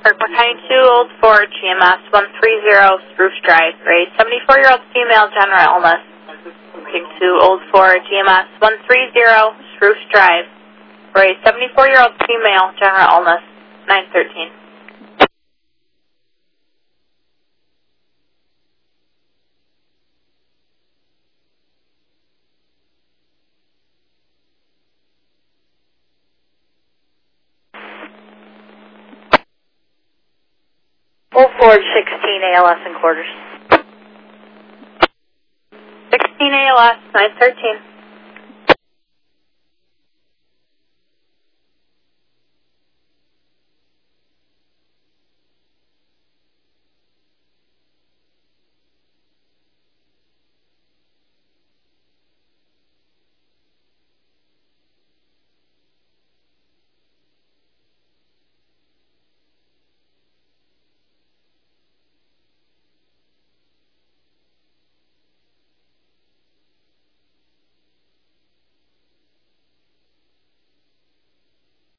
Kirkland County 2, Old Ford, GMS 130, Spruce Drive, for a 74-year-old female general illness. Looking to Old Ford, GMS 130, Spruce Drive, for a 74-year-old female general illness, 913. Old Ford 16 ALS and quarters. 16 ALS, 913.